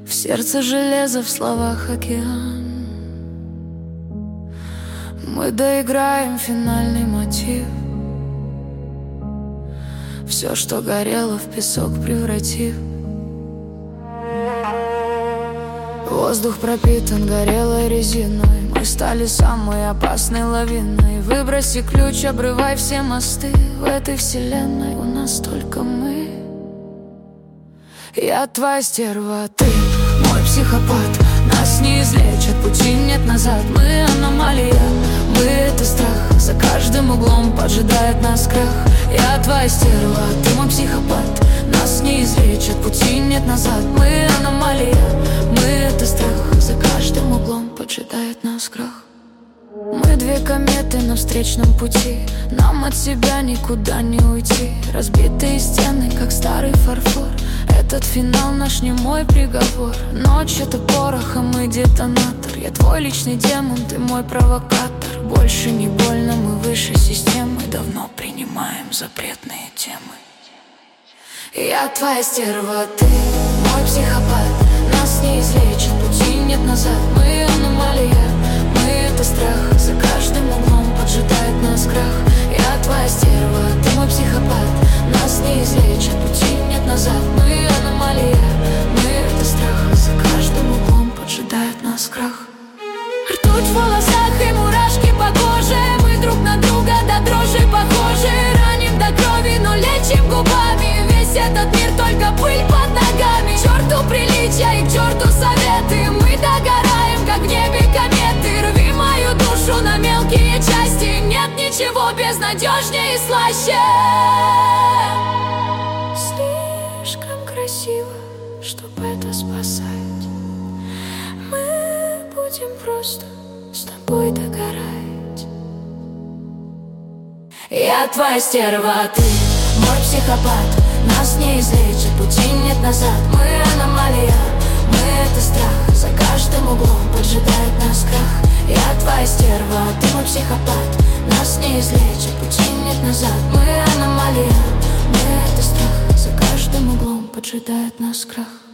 В сердце железо, в словах океан. Мы доиграем финальный мотив. Все, что горело, в песок превратив. Воздух пропитан горелой резиной. Мы стали самой опасной лавиной. Выброси ключ, обрывай все мосты. В этой вселенной у нас только мы. Я твоя стерва, а ты мой психопат. Нас не излечат, пути нет назад. Мы аномалия, мы это страх. За каждым углом поджидает нас крах. Я твоя стерва, а ты мой психопат. Нас не излечат, пути нет назад. Мы аномалия, мы это страх. За каждым углом поджидает нас крах. Мы две кометы на встречном пути. Нам от себя никуда не уйти. Разбитые стены, как старый фарфор. Этот финал наш немой приговор. Ночь — это порох, а мы детонатор. Я твой личный демон, ты мой провокатор. Больше не больно, мы выше системы. Давно принимаем запретные темы. Я твоя стерва, ты мой психопат. Нас не излечат, пути нет назад. Мы аномалия, мы это страх. За каждым углом поджидает нас крах. Я твоя стерва, ты мой психопат. Нас не излечат, пути нет назад. Мы аномалия, мы это страх. За каждым углом поджидает нас крах. Ртуть в волосах и мурашки по коже. Мы друг на друга до дрожи похожи. Раним до крови, но лечим губами. Весь этот мир только пыль под ногами. К черту приличия и к черту советы. Мы догораем, как в небе кометы. Рви мою душу на мелкие части. Нет ничего безнадежнее и слаще. Слишком красиво, чтоб это спасать. Мы будем просто с тобой догорать. Я твоя стерва, а ты мой психопат. Нас не излечат, пути нет назад. Мы аномалия, мы это страх. За каждым углом поджидает нас крах. Я твоя стерва, а ты мой психопат. Нас не излечат, пути нет назад. Мы аномалия, мы это страх. За каждым углом поджидает нас крах.